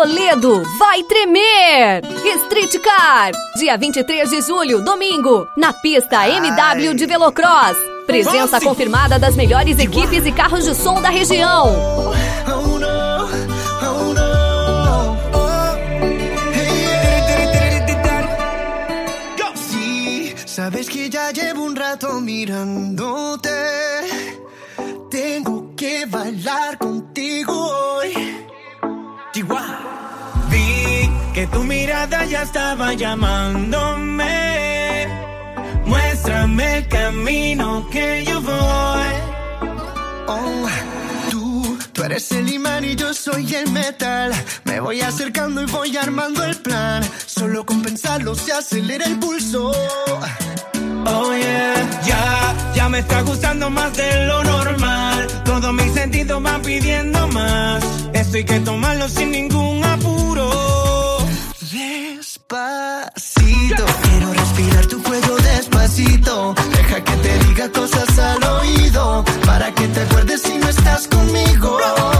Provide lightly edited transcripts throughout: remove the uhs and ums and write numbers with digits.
Toledo vai tremer! Street Car, dia 23 de julho, domingo, na pista MW de Velocross. Presença confirmada das melhores equipes e carros de som da região. Sabes que ya llevo un rato mirándote. Tengo que bailar contigo hoy. Chihuahua. Vi que tu mirada ya estaba llamándome. Muéstrame el camino que yo voy. Oh, tú eres el imán y yo soy el metal. Me voy acercando y voy armando el plan. Solo con pensarlo se acelera el pulso. Oh yeah, ya me está gustando más de lo normal. Todos mis sentidos van pidiendo más. Esto hay que tomarlo sin ningún apuro. Despacito, quiero respirar tu cuello despacito. Deja que te diga cosas al oído, para que te acuerdes si no estás conmigo.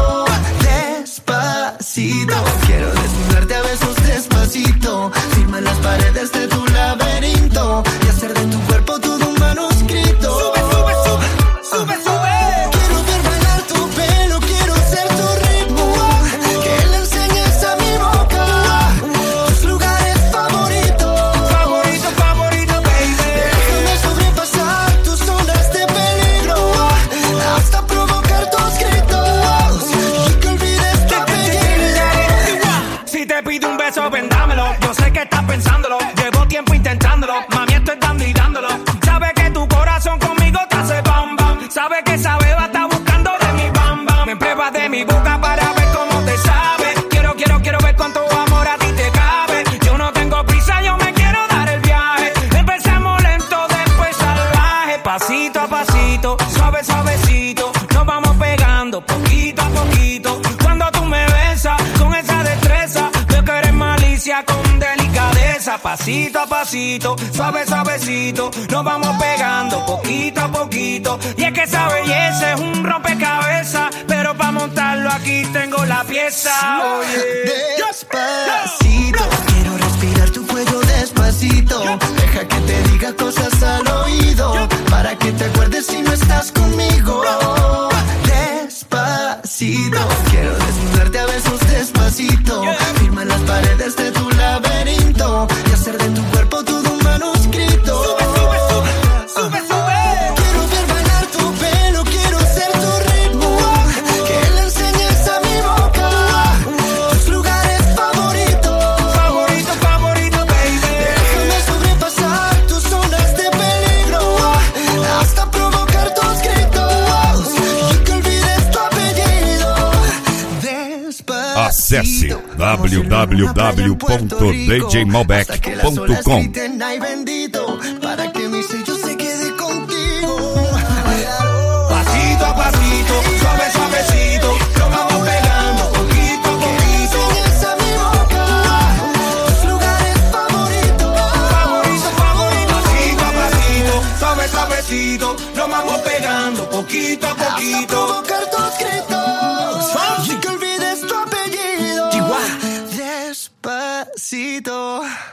Despacito, quiero desnudarte a besos despacito. Firma las paredes de tu laberinto y hacer de tu cuerpo todo un manuscrito. Sube, sube, sube, sube, sube. Quiero ver bailar tu pelo, quiero ser tu ritmo. Que le enseñes a mi boca tus lugares favoritos. Favorito, favorito, baby. Déjame sobrepasar tus zonas de peligro hasta provocar tus gritos y que olvides tu apellido. Si te pido un beso, vendámelo. Yo sé que estás pensándolo. Llevo tiempo intentándolo. Mami, estoy dando y dándolo. Sabe que tu corazón conmigo te hace bam bam. Sabe que esa beba está buscando de mi bam bam. Me pruebas de mi boca para ver cómo te sabe. Quiero ver cuánto amor a ti te cabe. Yo no tengo prisa, yo me quiero dar el viaje. Empecemos lento, después salvaje. Pasito a pasito, suave, suavecito. Nos vamos pegando poquito a poquito. Cuando tú me besas con esa destreza, veo que eres malicia con delicadeza. Pasito a pasito, suave, suavecito. Nos vamos pegando poquito a poquito. Y es que esa belleza es un rompecabezas, pero para montarlo aquí tengo la pieza. Despacito, quiero respirar tu cuello despacito. Deja que te diga cosas al oído, para que te acuerdes si no estás conmigo. Despacito, quiero desnudarte a besos despacito. Firma las paredes de tu laberinto y hacer de tu cuerpo todo un manuscrito. Sube, sube, sube, sube, sube. Quiero ver bailar tu pelo, quiero ser tu ritmo. Que le enseñes a mi boca tus lugares favoritos. Favorito, favorito, baby. Déjame sobrepasar tus zonas de peligro hasta provocar tus gritos y que olvides tu apellido. Despacito. Acesse www.djmalbec.com. Ay, bendito, para que mi sello se quede contigo. Pasito a pasito, suave, suavecito. Nos vamos pegando poquito a poquito. Enseñas a mi boca tus lugares favoritos. Favorito, favorito. Pasito a pasito, suave, suavecito. Nos vamos pegando poquito a Hasta poquito. provocar tus gritos y que olvides tu apellido. Chihuahua. Despacito.